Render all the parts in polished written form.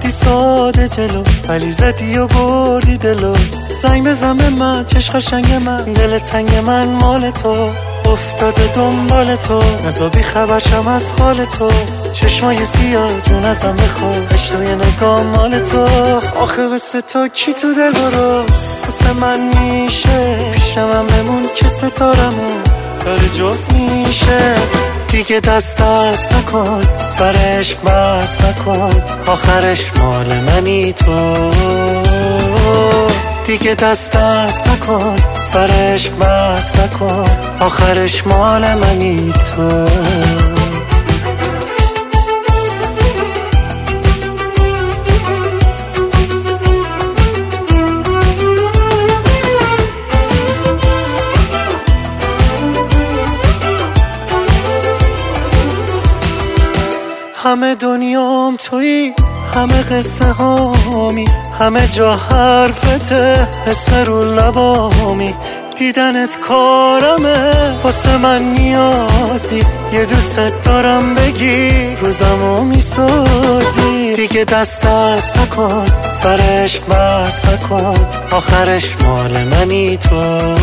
رفتی ساده جلو، ولی زدی و بردی دلو. زنگ بزن به من، چش قشنگ من، دل تنگ من مال تو. افتاده دنبال تو، نزا بی خبرشم از حال تو. چشمای سیاه جون ازم بخواه، عشقای نگاه مال تو. آخه واسه تو کی تو دل برو، واسه من میشه. پیشم هم بمون که ستارمون داره جفت میشه. دیگه دست نکن، سر عشق بس نکن، آخرش مال منی تو. دیگه دست نکن، سر عشق بس نکن، آخرش مال منی تو. همه دنیام تویی، همه قصه هامی، همه جا حرفته، اسم رو لبامی. دیدنت کارمه، واسه من نیازی، یه دوست دارم بگی، روزمو میسازی. دیگه دست نکن، سر عشق بس نکن، آخرش مال منی تو.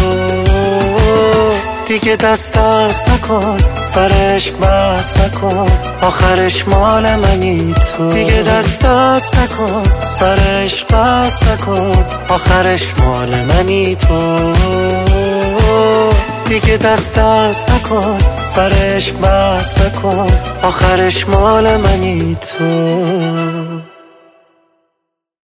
دیگه دست نکن، سر عشق بس نکن، آخرش مال منی تو. دیگه دست نکن، سر عشق بس نکن، آخرش مال منی تو. دیگه دست نکن، سر عشق بس نکن، آخرش مال منی تو.